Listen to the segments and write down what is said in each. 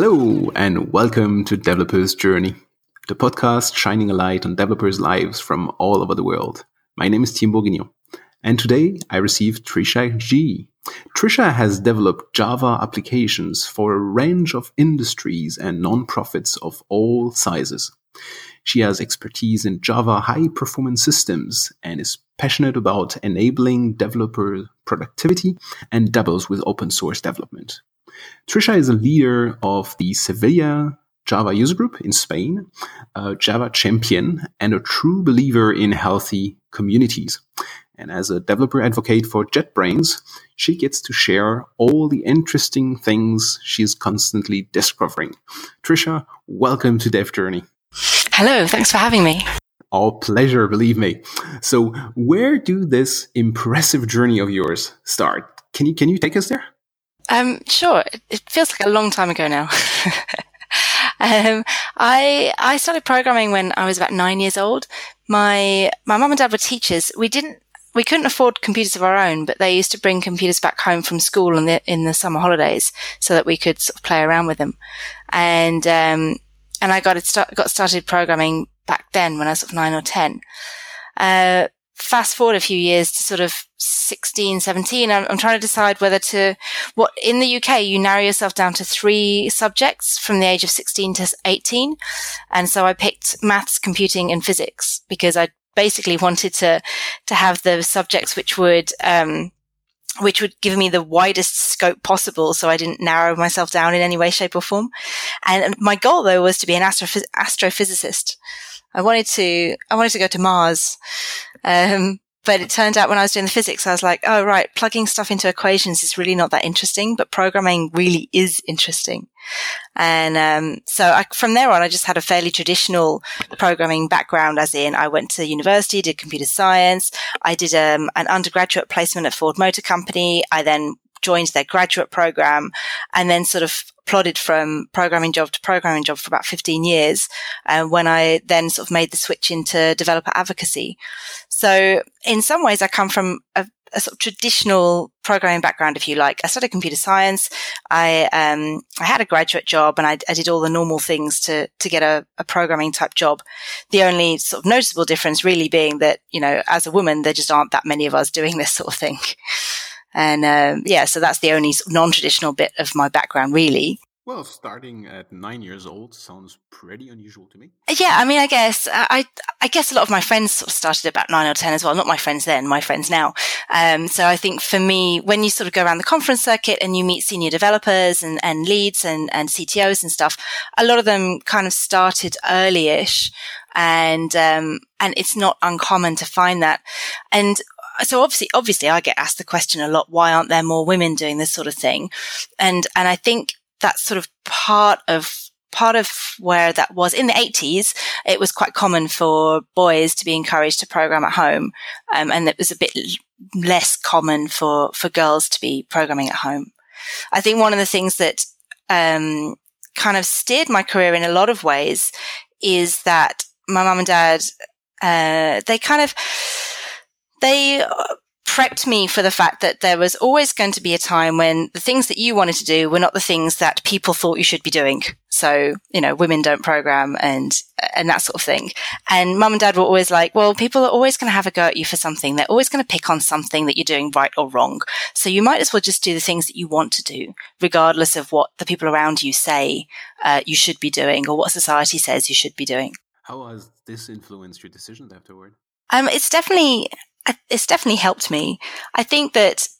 Hello, and welcome to Developer's Journey, the podcast shining a light on developers' lives from all over the world. My name is Tim Bourguignon, and today I received Trisha G. Trisha has developed Java applications for a range of industries and nonprofits of all sizes. She has expertise in Java high-performance systems and is passionate about enabling developer productivity and dabbles with open source development. Trisha is a leader of the Sevilla Java user group in Spain, a Java champion, and a true believer in healthy communities. And as a developer advocate for JetBrains, she gets to share all the interesting things she's constantly discovering. Trisha, welcome to Dev Journey. Hello, thanks for having me. All pleasure, believe me. So where do this impressive journey of yours start? Can you take us there? Sure. It feels like a long time ago now. I started programming when I was about 9 years old. My mum and dad were teachers. We couldn't afford computers of our own, but they used to bring computers back home from school in the summer holidays so that we could sort of play around with them. And I got started programming back then when I was sort of 9 or 10. Fast forward a few years to sort of 16, 17, I'm trying to decide in the UK, you narrow yourself down to 3 subjects from the age of 16 to 18. And so I picked maths, computing and physics because I basically wanted to have the subjects which would give me the widest scope possible so I didn't narrow myself down in any way, shape or form. And my goal though was to be an astrophysicist. I wanted to go to Mars. But it turned out when I was doing the physics, I was like, oh, right, plugging stuff into equations is really not that interesting, but programming really is interesting. And from there on, I just had a fairly traditional programming background, as in I went to university, did computer science. I did an undergraduate placement at Ford Motor Company. I then joined their graduate program and then sort of plodded from programming job to programming job for about 15 years. When I then sort of made the switch into developer advocacy. So in some ways I come from a sort of traditional programming background, if you like. I studied computer science. I had a graduate job and I did all the normal things to get a programming type job. The only sort of noticeable difference really being that, as a woman, there just aren't that many of us doing this sort of thing. And so that's the only sort of non-traditional bit of my background, really. Well, starting at 9 years old sounds pretty unusual to me. Yeah, I mean, I guess a lot of my friends sort of started about 9 or 10 as well. Not my friends then, my friends now. So I think for me, when you sort of go around the conference circuit and you meet senior developers and leads and CTOs and stuff, a lot of them kind of started early-ish, and it's not uncommon to find that. And so obviously I get asked the question a lot, why aren't there more women doing this sort of thing? And I think that's sort of part of where that was. In the 80s, it was quite common for boys to be encouraged to program at home. And it was a bit less common for girls to be programming at home. I think one of the things that, kind of steered my career in a lot of ways is that my mum and dad, they prepped me for the fact that there was always going to be a time when the things that you wanted to do were not the things that people thought you should be doing. So, women don't program and that sort of thing. And mum and dad were always like, well, people are always going to have a go at you for something. They're always going to pick on something that you're doing right or wrong. So you might as well just do the things that you want to do, regardless of what the people around you say you should be doing or what society says you should be doing. How has this influenced your decisions afterward? It's definitely helped me. I think that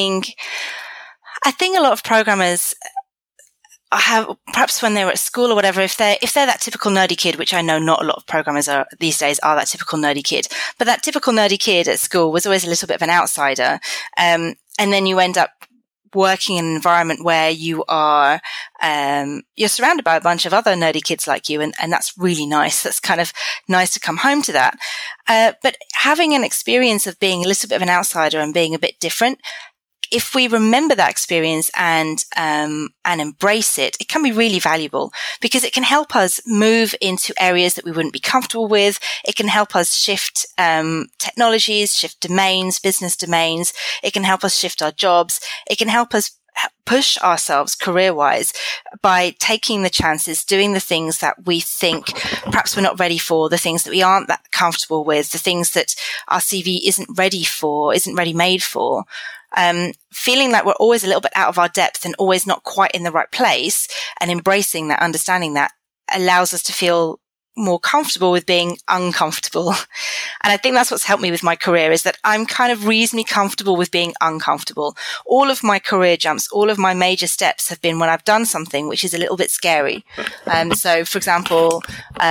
I think a lot of programmers have, perhaps when they were at school or whatever, if they're that typical nerdy kid, which I know not a lot of programmers are these days are that typical nerdy kid, but that typical nerdy kid at school was always a little bit of an outsider. And then you end up working in an environment where you are, you're surrounded by a bunch of other nerdy kids like you. And that's really nice. That's kind of nice to come home to that. But having an experience of being a little bit of an outsider and being a bit different, if we remember that experience and embrace it, it can be really valuable because it can help us move into areas that we wouldn't be comfortable with. It can help us shift technologies, shift domains, business domains. It can help us shift our jobs. It can help us push ourselves career-wise by taking the chances, doing the things that we think perhaps we're not ready for, the things that we aren't that comfortable with, the things that our CV isn't ready for, isn't ready made for. Feeling like we're always a little bit out of our depth and always not quite in the right place, and embracing that, understanding that, allows us to feel more comfortable with being uncomfortable. And I think that's what's helped me with my career, is that I'm kind of reasonably comfortable with being uncomfortable. All of my career jumps, all of my major steps have been when I've done something which is a little bit scary. So for example,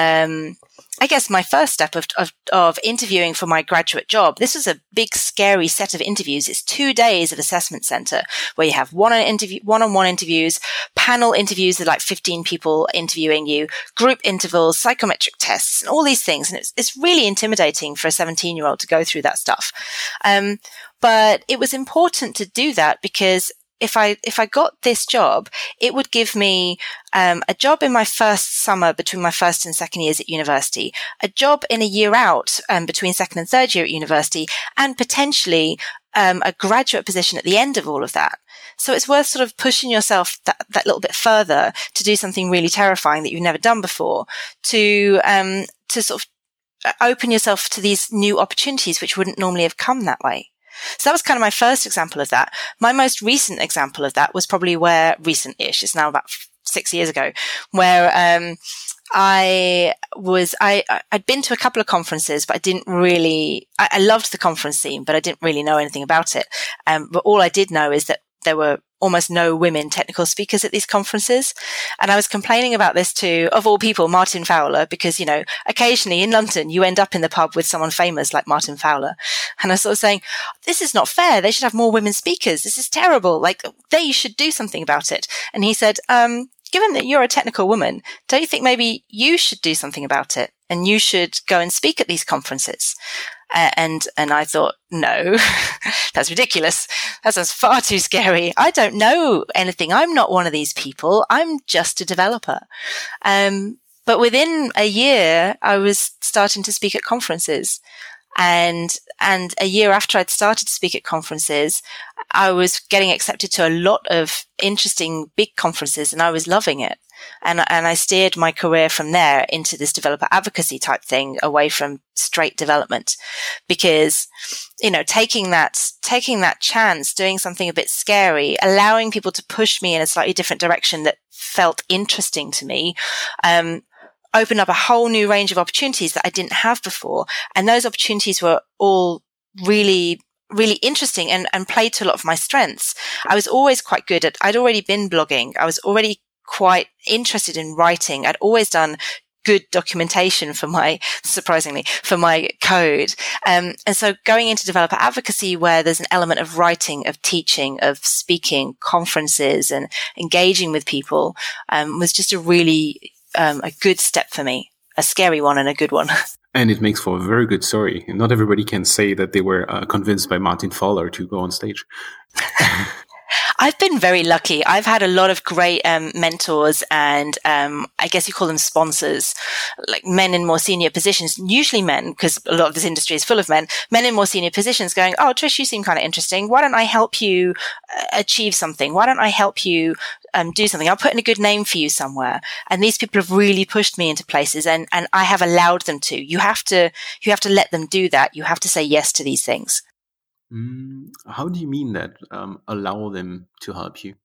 I guess my first step of interviewing for my graduate job, this was a big, scary set of interviews. It's 2 days of assessment center where you have one-on-one interviews, panel interviews with like 15 people interviewing you, group intervals, psychometric tests, and all these things. And it's really intimidating for a 17-year-old to go through that stuff. But it was important to do that because if I got this job, it would give me a job in my first summer between my first and second years at university, a job in a year out between second and third year at university, and potentially a graduate position at the end of all of that. So it's worth sort of pushing yourself that little bit further to do something really terrifying that you've never done before, to sort of open yourself to these new opportunities which wouldn't normally have come that way. So that was kind of my first example of that. My most recent example of that was probably recent-ish, it's now about 6 years ago, where I'd been to a couple of conferences, but I loved the conference scene, but I didn't really know anything about it. But all I did know is that there were almost no women technical speakers at these conferences. And I was complaining about this to, of all people, Martin Fowler, because, occasionally in London, you end up in the pub with someone famous like Martin Fowler. And I was sort of saying, this is not fair. They should have more women speakers. This is terrible. Like, they should do something about it. And he said, given that you're a technical woman, don't you think maybe you should do something about it? And you should go and speak at these conferences. And I thought, no, that's ridiculous. That sounds far too scary. I don't know anything. I'm not one of these people. I'm just a developer. But within a year, I was starting to speak at conferences. And a year after I'd started to speak at conferences, I was getting accepted to a lot of interesting big conferences, and I was loving it. And I steered my career from there into this developer advocacy type thing, away from straight development, because, taking that chance, doing something a bit scary, allowing people to push me in a slightly different direction that felt interesting to me, opened up a whole new range of opportunities that I didn't have before. And those opportunities were all really, really interesting and played to a lot of my strengths. I was always quite good I'd already been blogging. I was already quite interested in writing. I'd always done good documentation for my code. And so going into developer advocacy, where there's an element of writing, of teaching, of speaking, conferences, and engaging with people, was just a really a good step for me, a scary one and a good one. And it makes for a very good story. Not everybody can say that they were convinced by Martin Fowler to go on stage. I've been very lucky. I've had a lot of great mentors and I guess you call them sponsors, like men in more senior positions, usually men, because a lot of this industry is full of men in more senior positions going, oh, Trish, you seem kind of interesting. Why don't I help you achieve something? Why don't I help you do something? I'll put in a good name for you somewhere. And these people have really pushed me into places, and I have allowed them to. You have to let them do that. You have to say yes to these things. How do you mean that? Allow them to help you?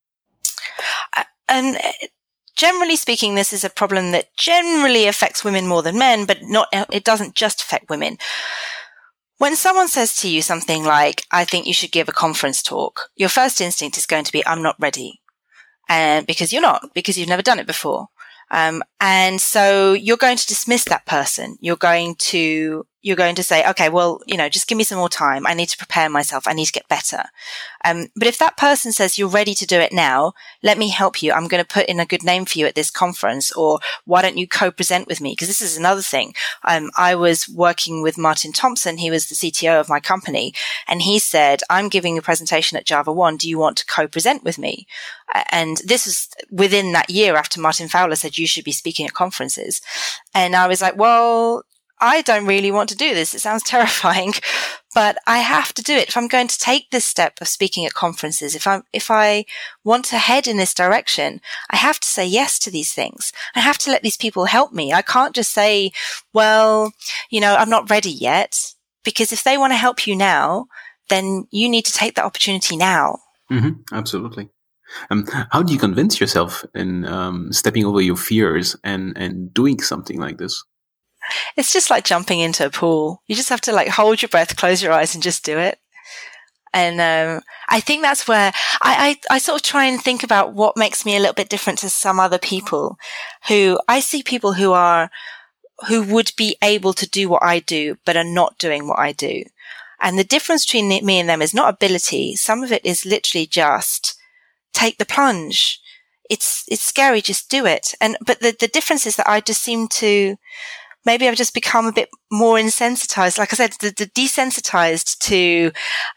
And generally speaking, this is a problem that generally affects women more than men, but it doesn't just affect women. When someone says to you something like, I think you should give a conference talk, your first instinct is going to be, I'm not ready. And because you're not, because you've never done it before. And so you're going to dismiss that person. You're going to say, okay, well, just give me some more time. I need to prepare myself. I need to get better. But if that person says you're ready to do it now, let me help you. I'm going to put in a good name for you at this conference, or why don't you co-present with me? Because this is another thing. I was working with Martin Thompson. He was the CTO of my company. And he said, I'm giving a presentation at Java One. Do you want to co-present with me? And this was within that year after Martin Fowler said you should be speaking at conferences. And I was like, well, I don't really want to do this. It sounds terrifying, but I have to do it. If I'm going to take this step of speaking at conferences, if I want to head in this direction, I have to say yes to these things. I have to let these people help me. I can't just say, well, I'm not ready yet, because if they want to help you now, then you need to take that opportunity now. Mm-hmm, absolutely. How do you convince yourself in stepping over your fears and doing something like this? It's just like jumping into a pool. You just have to hold your breath, close your eyes, and just do it. And I think that's where I sort of try and think about what makes me a little bit different to some other people who I see people who would be able to do what I do, but are not doing what I do. And the difference between me and them is not ability. Some of it is literally just take the plunge. It's scary. Just do it. But the difference is that I just seem to, maybe I've just become a bit more insensitized. Like I said, the desensitized to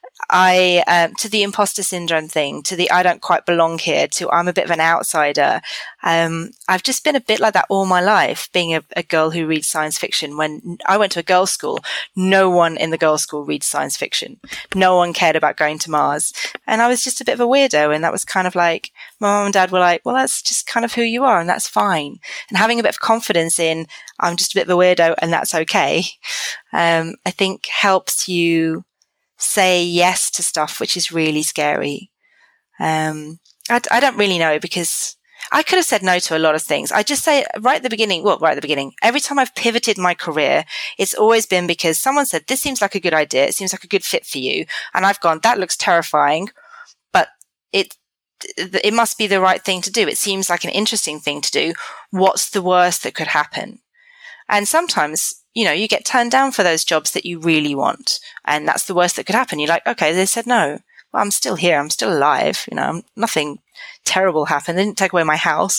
the imposter syndrome thing, to the I don't quite belong here, to I'm a bit of an outsider. I've just been a bit like that all my life, being a girl who reads science fiction. When I went to a girls' school, no one in the girls' school reads science fiction. No one cared about going to Mars. And I was just a bit of a weirdo. And that was kind of like, my mom and dad were like, well, that's just kind of who you are, and that's fine. And having a bit of confidence in, I'm just a bit of a weirdo and that's okay, I think helps you say yes to stuff, which is really scary. I don't really know, because I could have said no to a lot of things. I just say right at the beginning, every time I've pivoted my career, it's always been because someone said, this seems like a good idea. It seems like a good fit for you. And I've gone, that looks terrifying, but it must be the right thing to do. It seems like an interesting thing to do. What's the worst that could happen? And sometimes, you get turned down for those jobs that you really want. And that's the worst that could happen. You're like, okay, they said no. Well, I'm still here. I'm still alive. Nothing terrible happened. They didn't take away my house.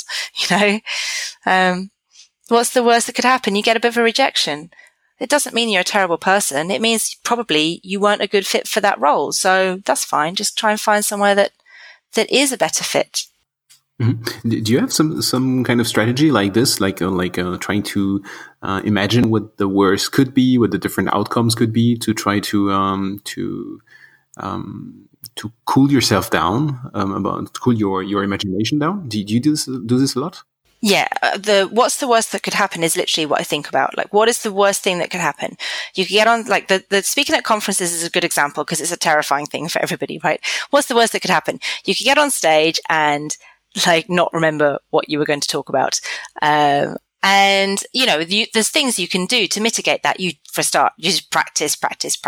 What's the worst that could happen? You get a bit of a rejection. It doesn't mean you're a terrible person. It means probably you weren't a good fit for that role. So that's fine. Just try and find somewhere that is a better fit. Mm-hmm. Do you have some kind of strategy like this, trying to imagine what the worst could be, what the different outcomes could be, to try to cool yourself down, cool your imagination down? Do you do this a lot? Yeah, what's the worst that could happen is literally what I think about. Like, what is the worst thing that could happen? You could get on, like, the speaking at conferences is a good example because it's a terrifying thing for everybody, right? What's the worst that could happen? You could get on stage and not remember what you were going to talk about. And, there's things you can do to mitigate that. You just practice.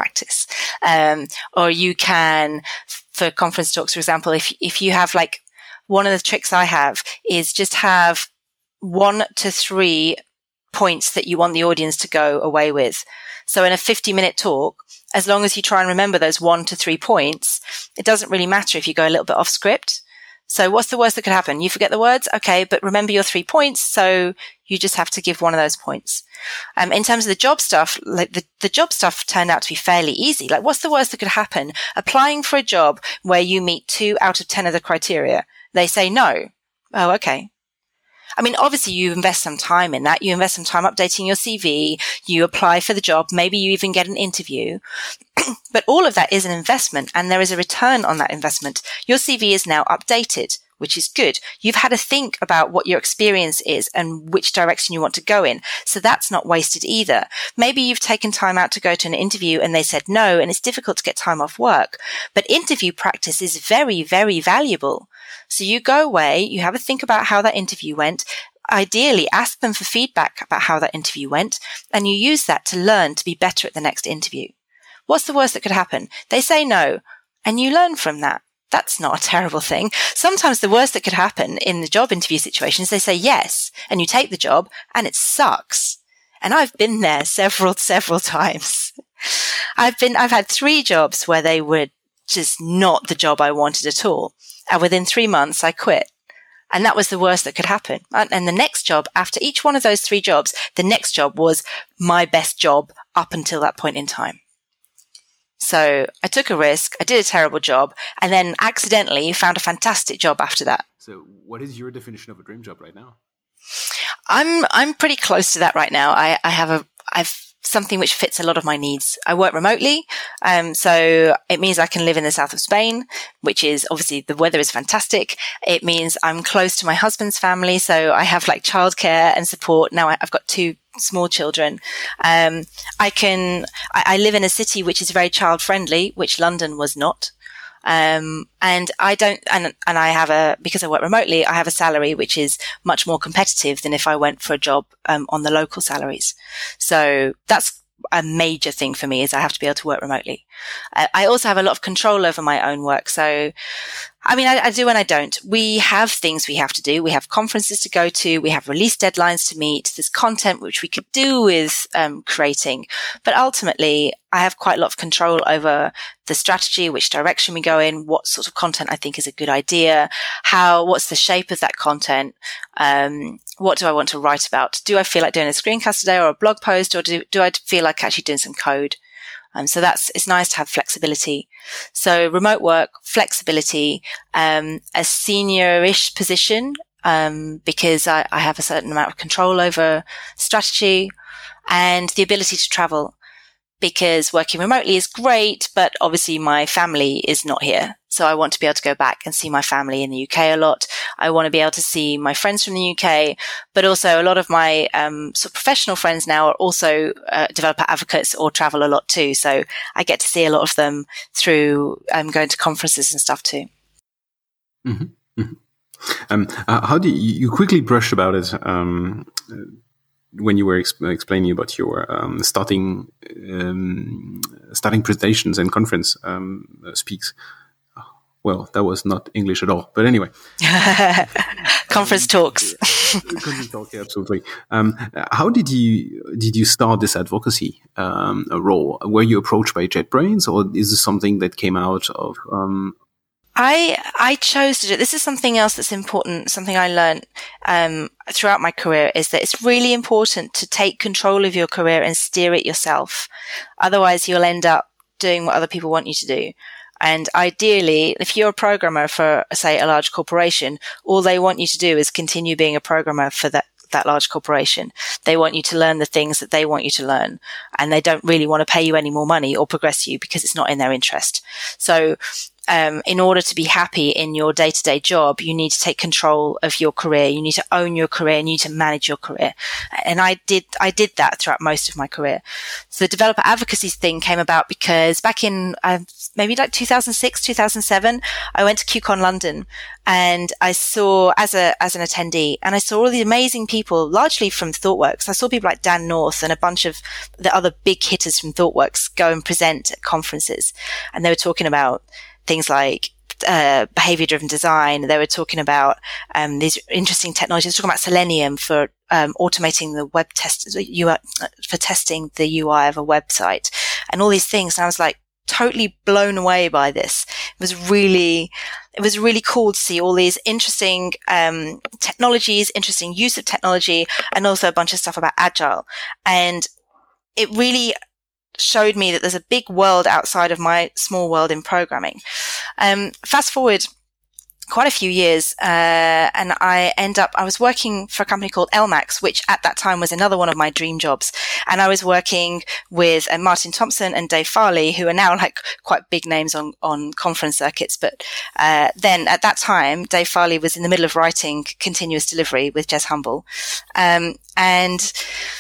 Or you can, for conference talks, for example, if you have one of the tricks I have is just have 1 to 3 points that you want the audience to go away with. So in a 50-minute talk, as long as you try and remember those 1 to 3 points, it doesn't really matter if you go a little bit off script. So what's the worst that could happen? You forget the words? Okay, but remember your 3 points. So you just have to give one of those points. In terms of the job stuff, the job stuff turned out to be fairly easy. What's the worst that could happen? Applying for a job where you meet 2 out of 10 of the criteria. They say no. Oh, okay. I mean, obviously you invest some time in that. You invest some time updating your CV. You apply for the job. Maybe you even get an interview. But all of that is an investment, and there is a return on that investment. Your CV is now updated, which is good. You've had to think about what your experience is and which direction you want to go in. So that's not wasted either. Maybe you've taken time out to go to an interview and they said no, and it's difficult to get time off work. But interview practice is very, very valuable. So you go away, you have a think about how that interview went. Ideally, ask them for feedback about how that interview went, and you use that to learn to be better at the next interview. What's the worst that could happen? They say no, and you learn from that. That's not a terrible thing. Sometimes the worst that could happen in the job interview situation is they say yes, and you take the job, and it sucks. And I've been there several times. I've had 3 jobs where they were just not the job I wanted at all. And within 3 months, I quit. And that was the worst that could happen. And the next job, after each one of those 3 jobs, the next job was my best job up until that point in time. So I took a risk, I did a terrible job, and then accidentally found a fantastic job after that. So what is your definition of a dream job right now? I'm pretty close to that right now. I've something which fits a lot of my needs. I work remotely, so it means I can live in the south of Spain, which is obviously the weather is fantastic. It means I'm close to my husband's family, so I have like childcare and support. Now I've got 2 small children. I live in a city which is very child friendly, which London was not. And I don't, and I have because I work remotely, I have a salary which is much more competitive than if I went for a job, on the local salaries. So that's a major thing for me, is I have to be able to work remotely. I also have a lot of control over my own work. So, I mean, I do and I don't. We have things we have to do. We have conferences to go to. We have release deadlines to meet. There's content which we could do with creating. But ultimately, I have quite a lot of control over the strategy, which direction we go in, what sort of content I think is a good idea, what's the shape of that content, what do I want to write about? Do I feel like doing a screencast today or a blog post, or do I feel like actually doing some code? So it's nice to have flexibility. So remote work, flexibility, a senior-ish position, because I have a certain amount of control over strategy, and the ability to travel, because working remotely is great, but obviously my family is not here. So I want to be able to go back and see my family in the UK a lot. I want to be able to see my friends from the UK, but also a lot of my sort of professional friends now are also developer advocates or travel a lot too. So I get to see a lot of them through going to conferences and stuff too. Mm-hmm. Mm-hmm. How do you quickly brushed about it when you were explaining about your starting presentations and conference speaks? Well, that was not English at all, but anyway. Conference talks. Conference talk, yeah, absolutely. How did you start this advocacy role? Were you approached by JetBrains, or is this something that came out of? I chose to do it. This is something else that's important. Something I learned throughout my career is that it's really important to take control of your career and steer it yourself. Otherwise, you'll end up doing what other people want you to do. And ideally, if you're a programmer for, say, a large corporation, all they want you to do is continue being a programmer for that large corporation. They want you to learn the things that they want you to learn, and they don't really want to pay you any more money or progress you because it's not in their interest. So, in order to be happy in your day-to-day job, you need to take control of your career. You need to own your career. You need to manage your career. And I did that throughout most of my career. So the developer advocacy thing came about because back in maybe like 2006, 2007, I went to QCon London, and I saw as an attendee, and I saw all the amazing people, largely from ThoughtWorks. I saw people like Dan North and a bunch of the other big hitters from ThoughtWorks go and present at conferences. And they were talking about things like behavior-driven design. They were talking about these interesting technologies. They were talking about Selenium for automating the web test, for testing the UI of a website, and all these things. And I was like totally blown away by this. It was really cool to see all these interesting technologies, interesting use of technology, and also a bunch of stuff about Agile. And it really showed me that there's a big world outside of my small world in programming. Fast forward quite a few years, and I was working for a company called LMAX, which at that time was another one of my dream jobs. And I was working with Martin Thompson and Dave Farley, who are now like quite big names on conference circuits. But then at that time, Dave Farley was in the middle of writing Continuous Delivery with Jez Humble. And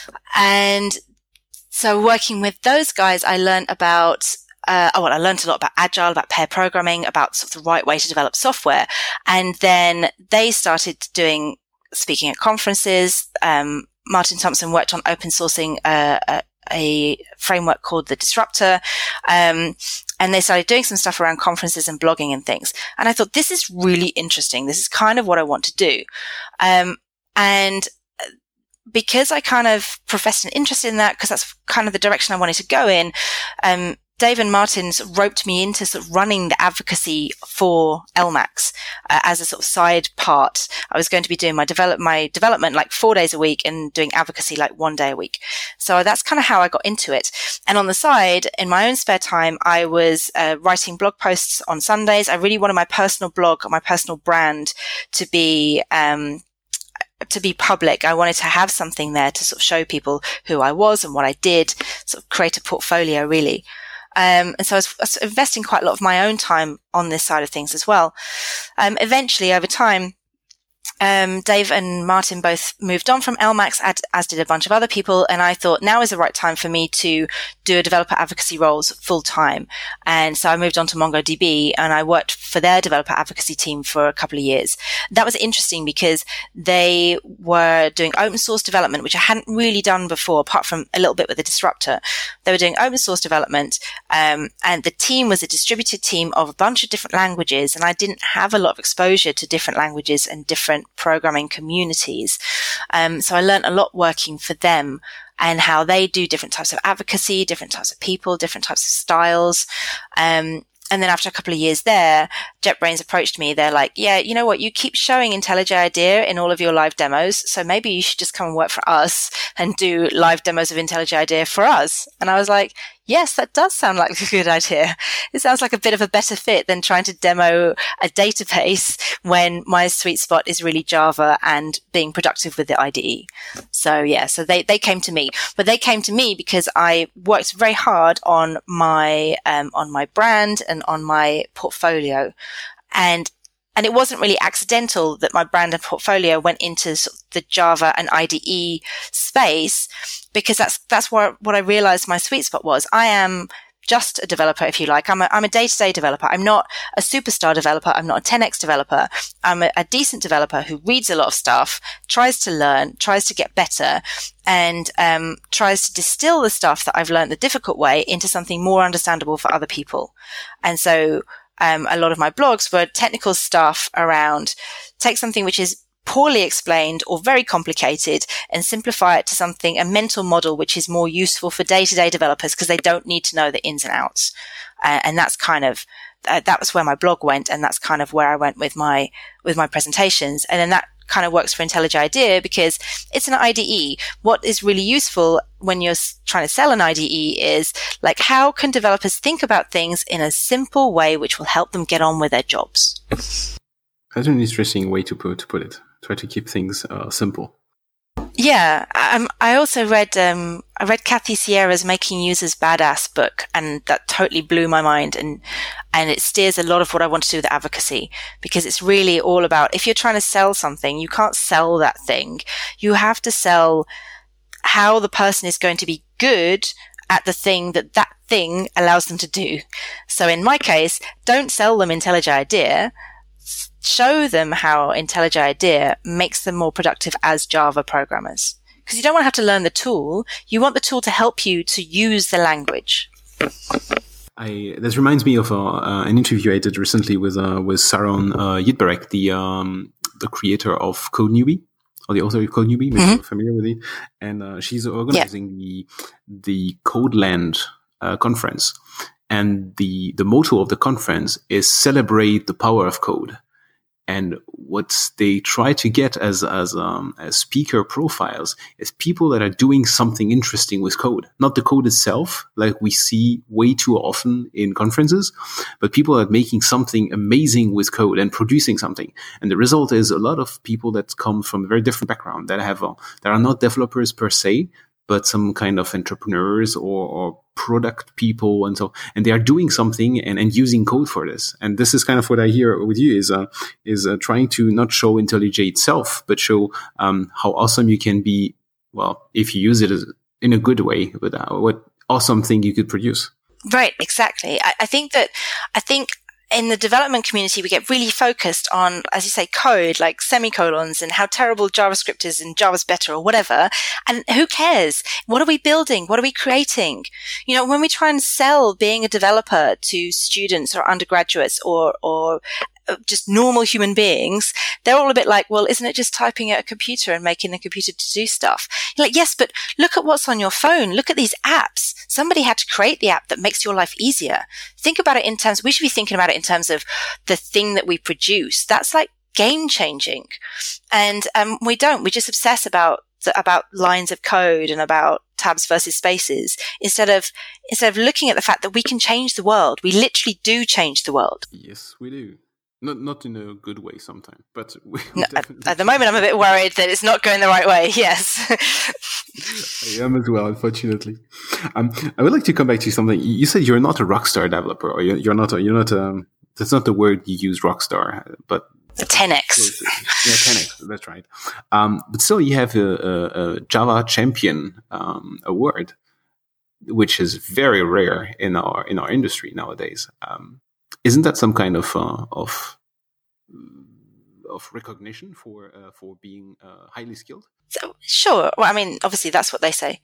so working with those guys, I learned about I learned a lot about Agile, about pair programming, about sort of the right way to develop software. And then they started speaking at conferences. Martin Thompson worked on open sourcing a framework called the Disruptor. And they started doing some stuff around conferences and blogging and things. And I thought, this is really interesting. This is kind of what I want to do. And because I kind of professed an interest in that, because that's kind of the direction I wanted to go in, Dave and Martin sort of roped me into sort of running the advocacy for LMAX as a sort of side part. I was going to be doing my development like 4 days a week and doing advocacy like 1 day a week. So that's kind of how I got into it. And on the side, in my own spare time, I was writing blog posts on Sundays. I really wanted my personal blog, my personal brand to be to be public. I wanted to have something there to sort of show people who I was and what I did, sort of create a portfolio really. And so I was investing quite a lot of my own time on this side of things as well. Eventually over time, Dave and Martin both moved on from LMAX, as did a bunch of other people. And I thought now is the right time for me to do a developer advocacy roles full time. And so I moved on to MongoDB and I worked for their developer advocacy team for a couple of years. That was interesting because they were doing open source development, which I hadn't really done before, apart from a little bit with a disruptor. They were doing open source development. And the team was a distributed team of a bunch of different languages. And I didn't have a lot of exposure to different languages and different programming communities. So I learned a lot working for them and how they do different types of advocacy, different types of people, different types of styles. And then after a couple of years there, JetBrains approached me. They're like, yeah, you know what? You keep showing IntelliJ IDEA in all of your live demos. So maybe you should just come and work for us and do live demos of IntelliJ IDEA for us. And I was like, yes, that does sound like a good idea. It sounds like a bit of a better fit than trying to demo a database when my sweet spot is really Java and being productive with the IDE. So yeah, so they came to me, but they came to me because I worked very hard on my brand and on my portfolio. And it wasn't really accidental that my brand and portfolio went into sort of the Java and IDE space, because that's what I realized my sweet spot was. I am just a developer, if you like. I'm a day-to-day developer. I'm not a superstar developer. I'm not a 10x developer. I'm a decent developer who reads a lot of stuff, tries to learn, tries to get better, and tries to distill the stuff that I've learned the difficult way into something more understandable for other people. And so a lot of my blogs were technical stuff around take something which is poorly explained or very complicated and simplify it to something, a mental model which is more useful for day-to-day developers because they don't need to know the ins and outs. And that's kind of, that was where my blog went, and that's kind of where I went with my presentations. And then that kind of works for IntelliJ IDEA because it's an IDE. What is really useful when you're trying to sell an IDE is like, how can developers think about things in a simple way which will help them get on with their jobs? That's an interesting way to put it. Try to keep things simple. Yeah, I also read Kathy Sierra's Making Users Badass book, and that totally blew my mind. And it steers a lot of what I want to do with advocacy, because it's really all about, if you're trying to sell something, you can't sell that thing. You have to sell how the person is going to be good at the thing that thing allows them to do. So in my case, don't sell them IntelliJ IDEA. Show them how IntelliJ IDEA makes them more productive as Java programmers. Because you don't want to have to learn the tool. You want the tool to help you to use the language. This reminds me of an interview I did recently with Saron Yitbarek, the creator of Code Newbie, or the author of Code Newbie. Maybe you're familiar with it. And she's organizing the Codeland conference. And the motto of the conference is celebrate the power of code. And what they try to get as speaker profiles is people that are doing something interesting with code, not the code itself, like we see way too often in conferences, but people that are making something amazing with code and producing something. And the result is a lot of people that come from a very different background that are not developers per se, but some kind of entrepreneurs or product people and they are doing something and using code for this. And this is kind of what I hear with you is trying to not show IntelliJ itself, but show how awesome you can be. Well, if you use it in a good way, but what awesome thing you could produce. Right, exactly. I think in the development community, we get really focused on, as you say, code, like semicolons and how terrible JavaScript is and Java's better or whatever. And who cares? What are we building? What are we creating? You know, when we try and sell being a developer to students or undergraduates or just normal human beings, they're all a bit like, well, isn't it just typing at a computer and making the computer to do stuff? You're like, yes, but look at what's on your phone. Look at these apps. Somebody had to create the app that makes your life easier. Think about it we should be thinking about it in terms of the thing that we produce. That's like game changing. And we don't. We just obsess about lines of code and about tabs versus spaces instead of looking at the fact that we can change the world. We literally do change the world. Yes, we do. Not in a good way sometimes, but no, at the moment I'm a bit worried that it's not going the right way. Yes. I am as well, unfortunately. I would like to come back to something. You said you're not a rockstar developer, or you're not. That's not the word you use, rockstar, but 10x. Yeah, 10x. That's right. But still, you have a Java Champion award, which is very rare in our industry nowadays. Isn't that some kind of recognition for being highly skilled? So, sure. Well, I mean, obviously that's what they say.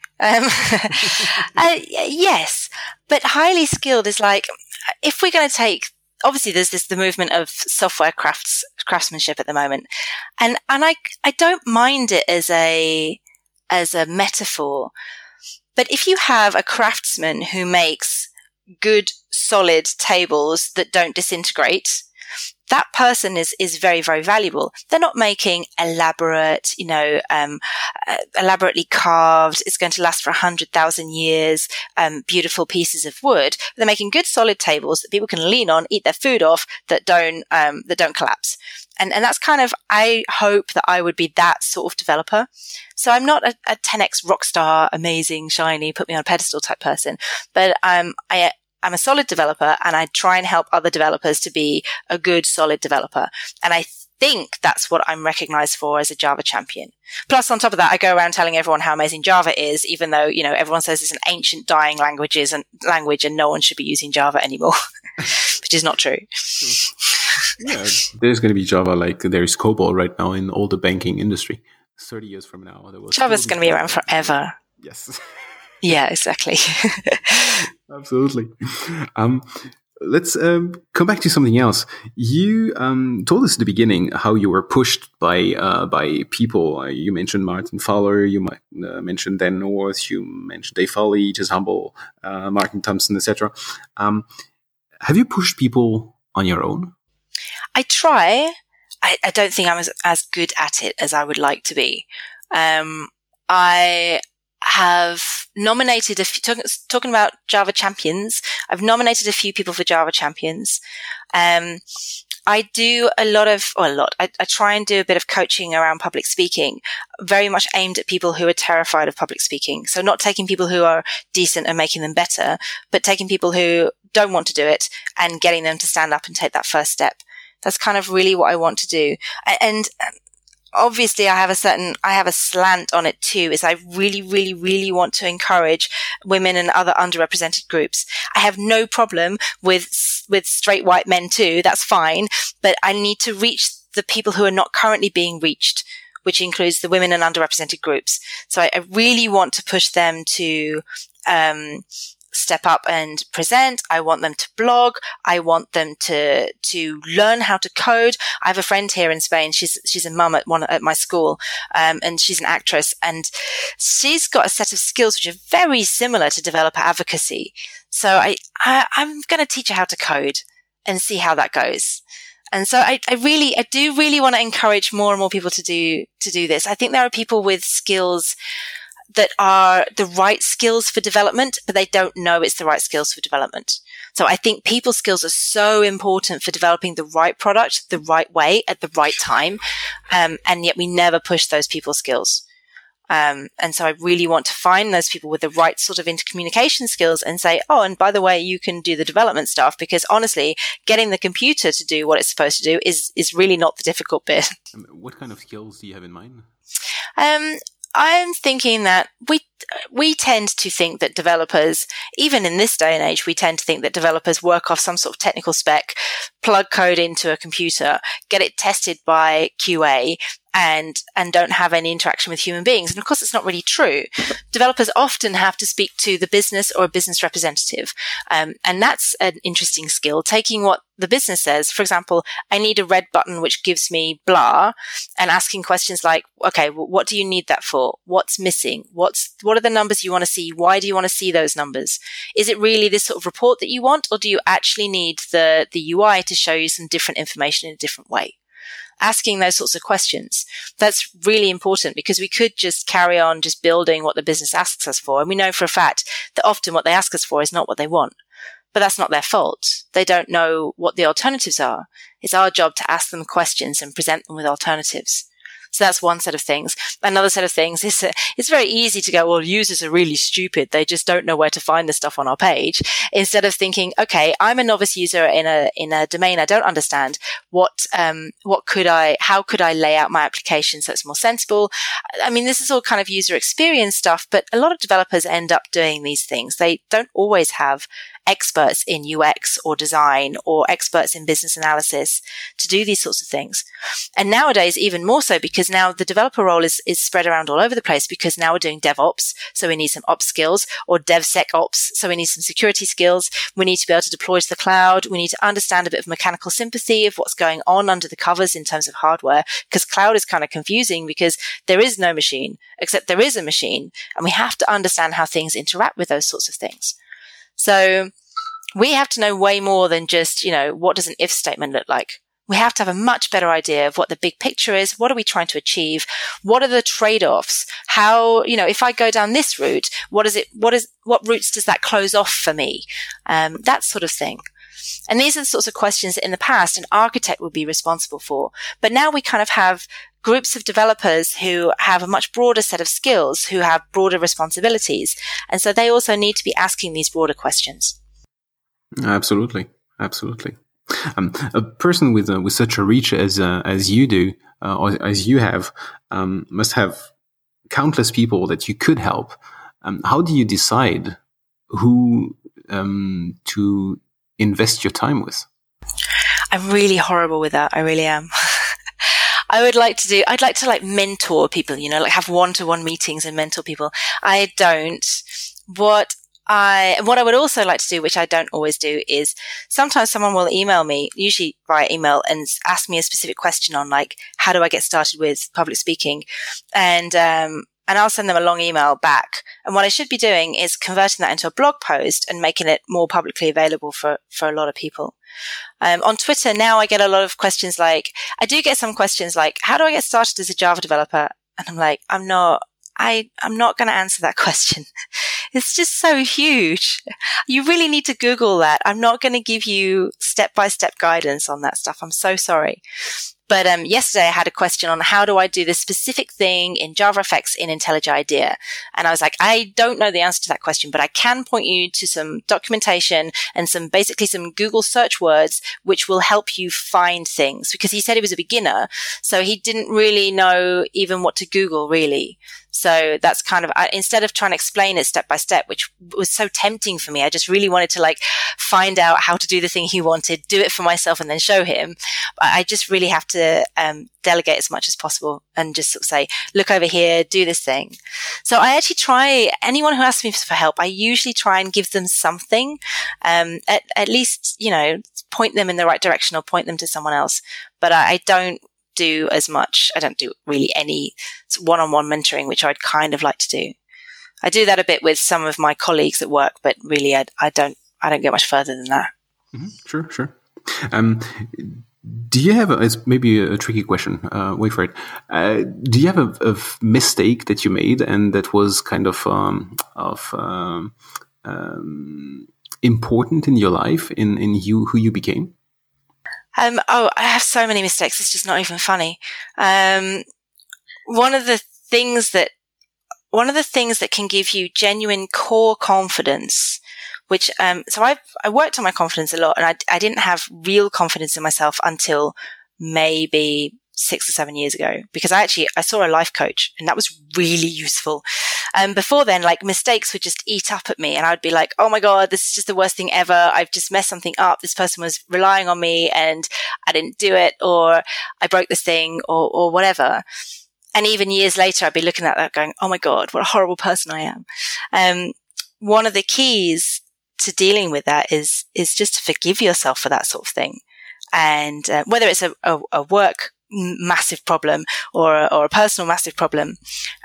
Yes, but highly skilled is like, if we're going to take, obviously there's the movement of software craftsmanship at the moment. And I don't mind it as a metaphor, but if you have a craftsman who makes good, solid tables that don't disintegrate, that person is very, very valuable. They're not making elaborate, elaborately carved, it's going to last for 100,000 years, beautiful pieces of wood. They're making good, solid tables that people can lean on, eat their food off, that don't collapse. And that's kind of, I hope that I would be that sort of developer. So I'm not a 10x rockstar, amazing, shiny, put me on a pedestal type person, but I'm a solid developer, and I try and help other developers to be a good, solid developer. And I think that's what I'm recognized for as a Java champion. Plus, on top of that, I go around telling everyone how amazing Java is, even though, everyone says it's an ancient, dying language and no one should be using Java anymore, which is not true. Yeah, there's going to be Java like there's COBOL right now in all the banking industry. 30 years from now, Java's going to be around forever. Yes. Yeah, exactly. Absolutely. Let's come back to something else. You told us at the beginning how you were pushed by people. You mentioned Martin Fowler. You mentioned Dan North. You mentioned Dave Foley, Jez Humble, Martin Thompson, etc. Have you pushed people on your own? I try. I don't think I'm as good at it as I would like to be. I have nominated a few, talking about Java champions, I've nominated a few people for Java champions. I do I try and do a bit of coaching around public speaking, very much aimed at people who are terrified of public speaking. So not taking people who are decent and making them better, but taking people who don't want to do it and getting them to stand up and take that first step. That's kind of really what I want to do. And obviously I have a slant on it too, is I really, really, really want to encourage women and other underrepresented groups. I have no problem with straight white men too. That's fine. But I need to reach the people who are not currently being reached, which includes the women and underrepresented groups. So I really want to push them to, step up and present. I want them to blog. I want them to learn how to code. I have a friend here in Spain. She's a mum at my school, and she's an actress, and she's got a set of skills which are very similar to developer advocacy. So I'm going to teach her how to code and see how that goes. And so I do really want to encourage more and more people to do this. I think there are people with skills that are the right skills for development, but they don't know it's the right skills for development. So I think people skills are so important for developing the right product the right way at the right time. And yet we never push those people skills. And so I really want to find those people with the right sort of intercommunication skills and say, oh, and by the way, you can do the development stuff, because honestly, getting the computer to do what it's supposed to do is really not the difficult bit. What kind of skills do you have in mind? I'm thinking that we tend to think that developers, even in this day and age, we tend to think that developers work off some sort of technical spec, plug code into a computer, get it tested by QA, and don't have any interaction with human beings. And of course, it's not really true. Developers often have to speak to the business or a business representative. And that's an interesting skill, taking what the business says. For example, I need a red button which gives me blah, and asking questions like, okay, well, what do you need that for? What's missing? What are the numbers you want to see? Why do you want to see those numbers? Is it really this sort of report that you want, or do you actually need the UI to show you some different information in a different way? Asking those sorts of questions. That's really important, because we could just carry on just building what the business asks us for. And we know for a fact that often what they ask us for is not what they want. but that's not their fault. They don't know what the alternatives are. It's our job to ask them questions and present them with alternatives. So that's one set of things. Another set of things is it's very easy to go, well, users are really stupid. They just don't know where to find the stuff on our page. Instead of thinking, okay, I'm a novice user in a domain I don't understand. How could I lay out my application so it's more sensible? I mean, this is all kind of user experience stuff, but a lot of developers end up doing these things. They don't always have experts in UX or design or experts in business analysis to do these sorts of things. And nowadays, even more so, because now the developer role is spread around all over the place, because now we're doing DevOps, so we need some ops skills, or DevSecOps, so we need some security skills. We need to be able to deploy to the cloud. We need to understand a bit of mechanical sympathy of what's going on under the covers in terms of hardware, because cloud is kind of confusing because there is no machine, except there is a machine, and we have to understand how things interact with those sorts of things. So we have to know way more than just, what does an if statement look like? We have to have a much better idea of what the big picture is. What are we trying to achieve? What are the trade-offs? How, if I go down this route, what routes does that close off for me? That sort of thing. And these are the sorts of questions that in the past an architect would be responsible for. But now we kind of have groups of developers who have a much broader set of skills, who have broader responsibilities. And so they also need to be asking these broader questions. Absolutely. A person with such a reach as you do, or as you have, must have countless people that you could help. How do you decide who to invest your time with? I'm really horrible with that. I really am. I'd like to mentor people, have one-to-one meetings and mentor people. I don't. What I would also like to do, which I don't always do, is sometimes someone will email me, usually via email, and ask me a specific question on how do I get started with public speaking? And I'll send them a long email back. And what I should be doing is converting that into a blog post and making it more publicly available for a lot of people. On Twitter now I get a lot of questions I do get some questions like, how do I get started as a Java developer? And I'm like, I'm not going to answer that question. It's just so huge. You really need to Google that. I'm not going to give you step-by-step guidance on that stuff. I'm so sorry. But yesterday I had a question on how do I do this specific thing in JavaFX in IntelliJ IDEA? And I was like, I don't know the answer to that question, but I can point you to some documentation and some Google search words which will help you find things, because he said he was a beginner, so he didn't really know even what to Google really. So that's kind of, instead of trying to explain it step by step, which was so tempting for me, I just really wanted to find out how to do the thing he wanted, do it for myself and then show him. I just really have to delegate as much as possible and just sort of say, look over here, do this thing. So I actually try, anyone who asks me for help, I usually try and give them something, at least, point them in the right direction or point them to someone else. But I don't do as much. I don't do really any one-on-one mentoring, which I'd kind of like to do. I do that a bit with some of my colleagues at work, but really I don't get much further than that. Mm-hmm. Sure. Do you have it's maybe a tricky question. Wait for it. Do you have a mistake that you made and that was kind of important in your life, in who you became? I have so many mistakes. It's just not even funny. One of the things that can give you genuine core confidence, which, so I worked on my confidence a lot, and I didn't have real confidence in myself until maybe 6 or 7 years ago, because I saw a life coach, and that was really useful. Before then, mistakes would just eat up at me, and I'd be like, oh my God, this is just the worst thing ever. I've just messed something up. This person was relying on me and I didn't do it, or I broke this thing, or whatever. And even years later, I'd be looking at that going, oh my God, what a horrible person I am. One of the keys to dealing with that is just to forgive yourself for that sort of thing. And whether it's a work massive problem or a personal massive problem,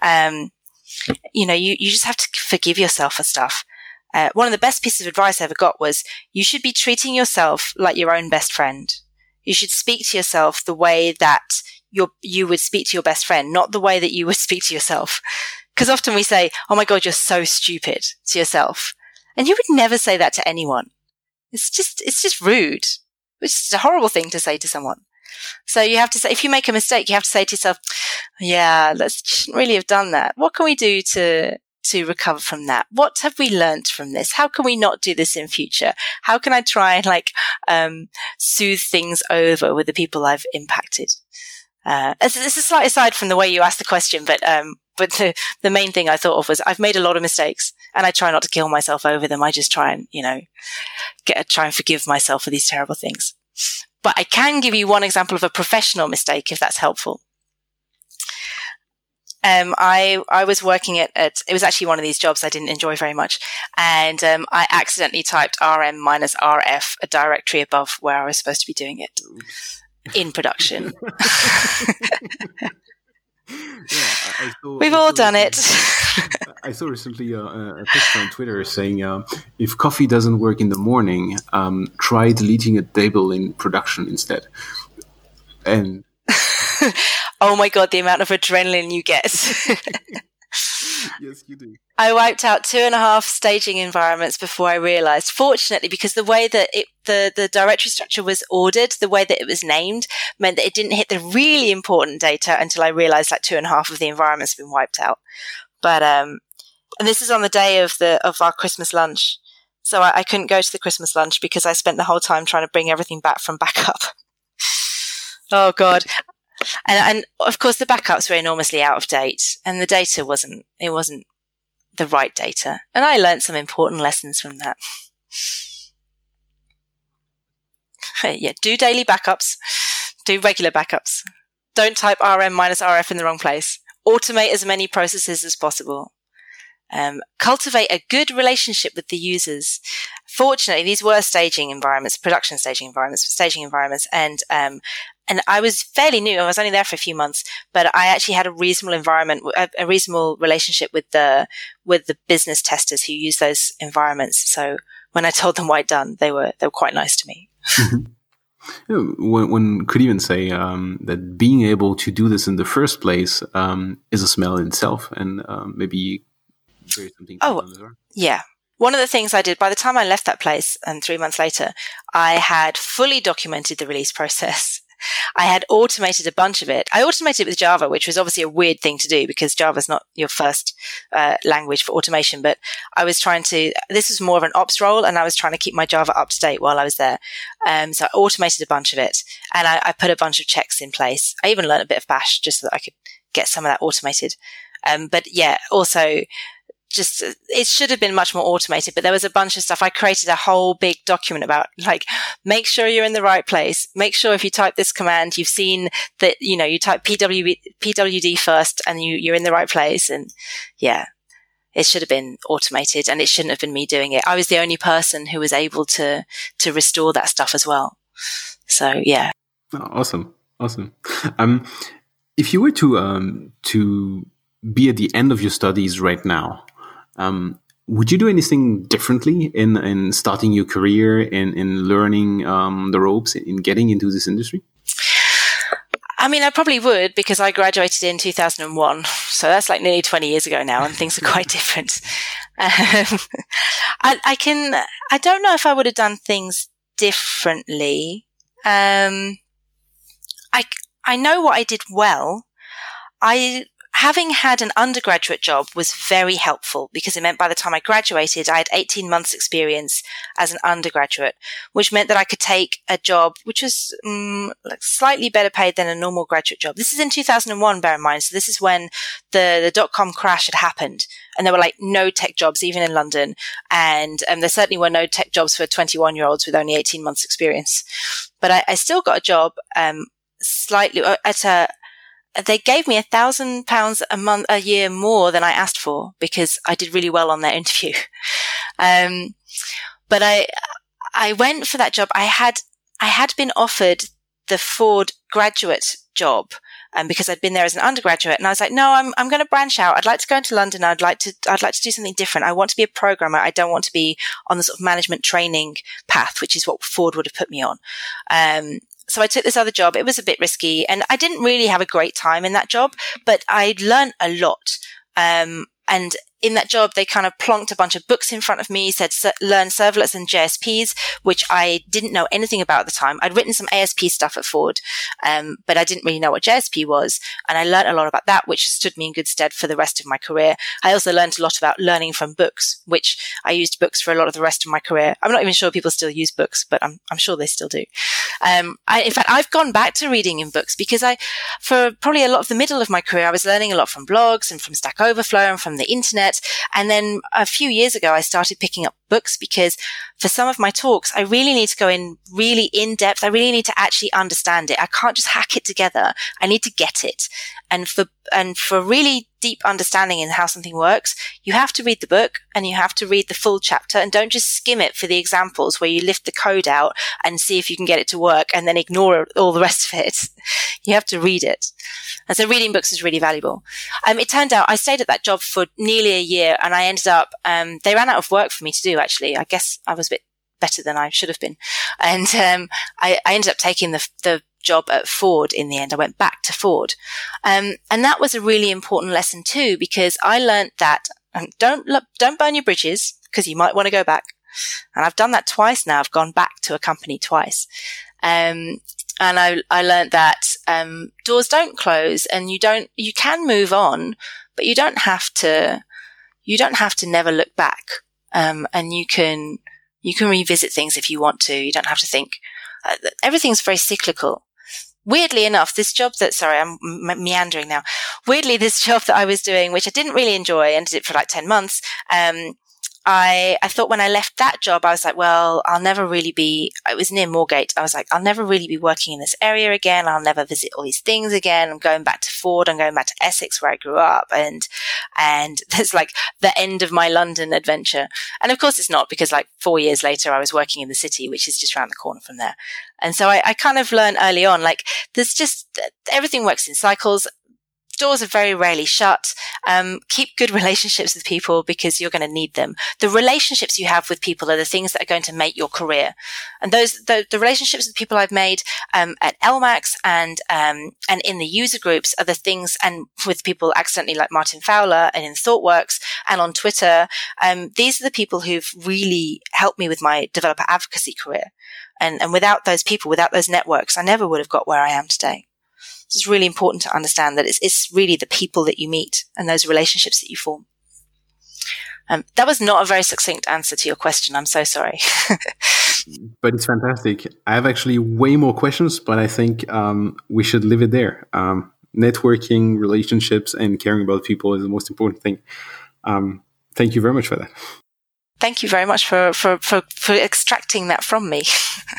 you just have to forgive yourself for stuff. One of the best pieces of advice I ever got was, you should be treating yourself like your own best friend. You should speak to yourself the way that you would speak to your best friend, not the way that you would speak to yourself. Because often we say, oh my God, you're so stupid, to yourself. And you would never say that to anyone. It's just rude. It's just a horrible thing to say to someone. So you have to say, if you make a mistake, you have to say to yourself, yeah, shouldn't really have done that. What can we do to recover from that? What have we learned from this? How can we not do this in future? How can I try and soothe things over with the people I've impacted? It's a slight aside from the way you asked the question, but the main thing I thought of was I've made a lot of mistakes and I try not to kill myself over them. I just try and, try and forgive myself for these terrible things. But I can give you one example of a professional mistake if that's helpful. I was working at it was actually one of these jobs I didn't enjoy very much. And, I accidentally typed RM minus RF, a directory above where I was supposed to be doing it in production. We've all done it. I saw recently a picture on Twitter saying, if coffee doesn't work in the morning, try deleting a table in production instead. And oh my God, the amount of adrenaline you get. Yes, you do. I wiped out 2.5 staging environments before I realized, fortunately, because the way that the directory structure was ordered, the way that it was named, meant that it didn't hit the really important data until I realized 2.5 of the environments had been wiped out. But, and this is on the day of our Christmas lunch. So I couldn't go to the Christmas lunch because I spent the whole time trying to bring everything back from backup. Oh God. And of course the backups were enormously out of date and the data wasn't the right data. And I learned some important lessons from that. Yeah, do daily backups, do regular backups. Don't type RM minus RF in the wrong place. Automate as many processes as possible. Cultivate a good relationship with the users. Fortunately, these were staging environments, production staging environments, and I was fairly new. I was only there for a few months, but I actually had a reasonable a reasonable relationship with the business testers who use those environments. So when I told them what I'd done, they were quite nice to me. One could even say that being able to do this in the first place is a smell in itself, and maybe very something. Yeah. One of the things I did by the time I left that place, and 3 months later, I had fully documented the release process. I had automated a bunch of it. I automated it with Java, which was obviously a weird thing to do because Java's not your first language for automation. But I was this was more of an ops role, and I was trying to keep my Java up to date while I was there. So I automated a bunch of it, and I put a bunch of checks in place. I even learned a bit of Bash just so that I could get some of that automated. But yeah, also, it should have been much more automated, but there was a bunch of stuff. I created a whole big document about make sure you're in the right place. Make sure if you type this command, you've seen that, you type PWD first and you're in the right place. And yeah, it should have been automated and it shouldn't have been me doing it. I was the only person who was able to restore that stuff as well. So yeah. Oh, awesome. If you were to be at the end of your studies right now, would you do anything differently in starting your career, in learning the ropes, in getting into this industry? I mean, I probably would because I graduated in 2001. So that's nearly 20 years ago now and things are quite different. I don't know if I would have done things differently. I know what I did well. Having had an undergraduate job was very helpful because it meant by the time I graduated, I had 18 months experience as an undergraduate, which meant that I could take a job which was slightly better paid than a normal graduate job. This is in 2001, bear in mind. So this is when the dot-com crash had happened and there were no tech jobs, even in London. And there certainly were no tech jobs for 21-year-olds with only 18 months experience. But I still got a job, slightly they gave me £1,000 a year more than I asked for because I did really well on their interview. But I went for that job. I had been offered the Ford graduate job, because I'd been there as an undergraduate, and I was like, no, I'm going to branch out. I'd like to go into London. I'd like to do something different. I want to be a programmer. I don't want to be on the sort of management training path, which is what Ford would have put me on. So I took this other job. It was a bit risky and I didn't really have a great time in that job, but I learned a lot. And in that job, they kind of plonked a bunch of books in front of me, said, learn servlets and JSPs, which I didn't know anything about at the time. I'd written some ASP stuff at Ford, but I didn't really know what JSP was. And I learned a lot about that, which stood me in good stead for the rest of my career. I also learned a lot about learning from books, which I used books for a lot of the rest of my career. I'm not even sure people still use books, but I'm sure they still do. In fact, I've gone back to reading in books because for probably a lot of the middle of my career, I was learning a lot from blogs and from Stack Overflow and from the internet. And then a few years ago, I started picking up books because for some of my talks, I really need to go in really in depth. I really need to actually understand it. I can't just hack it together. I need to get it. And for really deep understanding in how something works, you have to read the book and you have to read the full chapter, and don't just skim it for the examples where you lift the code out and see if you can get it to work and then ignore all the rest of it. You have to read it. And so reading books is really valuable. It turned out I stayed at that job for nearly a year, and I ended up, they ran out of work for me to do, actually. I guess I was a bit better than I should have been. And I ended up taking the job at Ford in the end. I went back to Ford. And that was a really important lesson too, because I learned that don't burn your bridges, because you might want to go back. And I've done that twice now. I've gone back to a company twice. And I learned that doors don't close, and you can move on, but you don't have to never look back. And you can revisit things if you want to. You don't have to think. Everything's very cyclical. Weirdly enough, I'm meandering now. Weirdly, this job that I was doing, which I didn't really enjoy and did it for like 10 months, I thought when I left that job, I was like, well, it was near Moorgate. I was like, I'll never really be working in this area again. I'll never visit all these things again. I'm going back to Ford. I'm going back to Essex where I grew up. And there's like the end of my London adventure. And of course it's not, because like 4 years later, I was working in the city, which is just around the corner from there. And so I kind of learned early on, like everything works in cycles. Doors are very rarely shut. Keep good relationships with people because you're going to need them. The relationships you have with people are the things that are going to make your career. And the relationships with people I've made at LMAX and in the user groups are the things, and with people accidentally like Martin Fowler and in ThoughtWorks and on Twitter, these are the people who've really helped me with my developer advocacy career. And without those people, without those networks, I never would have got where I am today. It's really important to understand that it's really the people that you meet and those relationships that you form. That was not a very succinct answer to your question. I'm so sorry. But it's fantastic. I have actually way more questions, but I think we should leave it there. Networking, relationships, and caring about people is the most important thing. Thank you very much for that. Thank you very much for extracting that from me.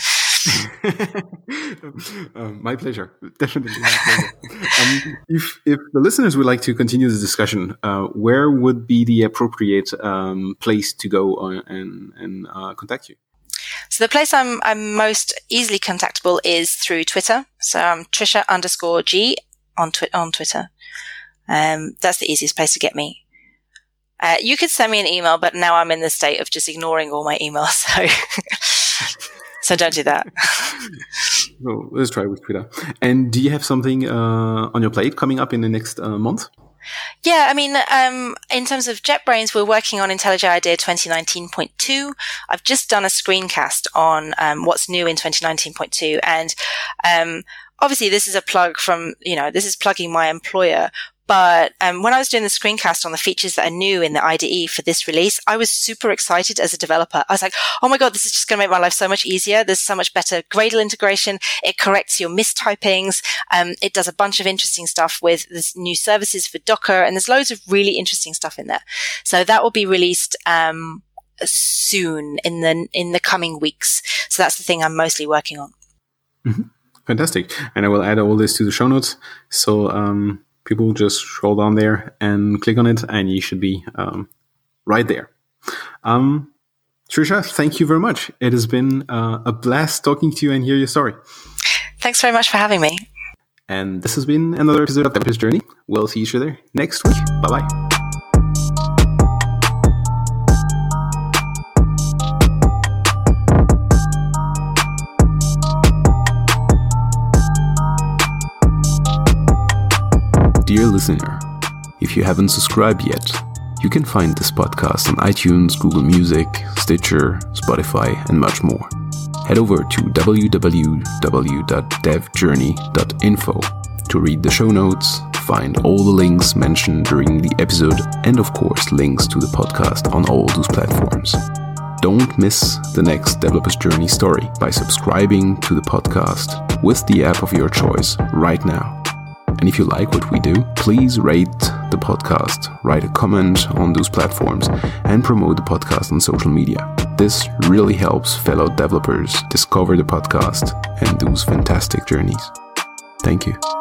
My pleasure. Definitely my pleasure. If the listeners would like to continue this discussion, where would be the appropriate place to go and contact you? So the place I'm most easily contactable is through Twitter. So I'm Trisha_G on Twitter. That's the easiest place to get me. You could send me an email, but now I'm in the state of just ignoring all my emails. So don't do that. So let's try with Twitter. And do you have something on your plate coming up in the next month? Yeah, I mean, in terms of JetBrains, we're working on IntelliJ IDEA 2019.2. I've just done a screencast on what's new in 2019.2. And obviously this is a plug from, this is plugging my employer. But when I was doing the screencast on the features that are new in the IDE for this release, I was super excited as a developer. I was like, oh my God, this is just going to make my life so much easier. There's so much better Gradle integration. It corrects your mistypings. It does a bunch of interesting stuff with this new services for Docker. And there's loads of really interesting stuff in there. So that will be released soon in the coming weeks. So that's the thing I'm mostly working on. Mm-hmm. Fantastic. And I will add all this to the show notes. So, people just scroll down there and click on it, and you should be right there. Trisha, thank you very much. It has been a blast talking to you and hear your story. Thanks very much for having me. And this has been another episode of Developer's Journey. We'll see each other next week. Bye-bye. Dear listener, if you haven't subscribed yet, You can find this podcast on iTunes, Google Music, Stitcher, Spotify, and much more. Head over to www.devjourney.info to read the show notes, find all the links mentioned during the episode, and of course links to the podcast on all those platforms. Don't miss the next Developer's Journey story by subscribing to the podcast with the app of your choice right now. And if you like what we do, please rate the podcast, write a comment on those platforms, and promote the podcast on social media. This really helps fellow developers discover the podcast and those fantastic journeys. Thank you.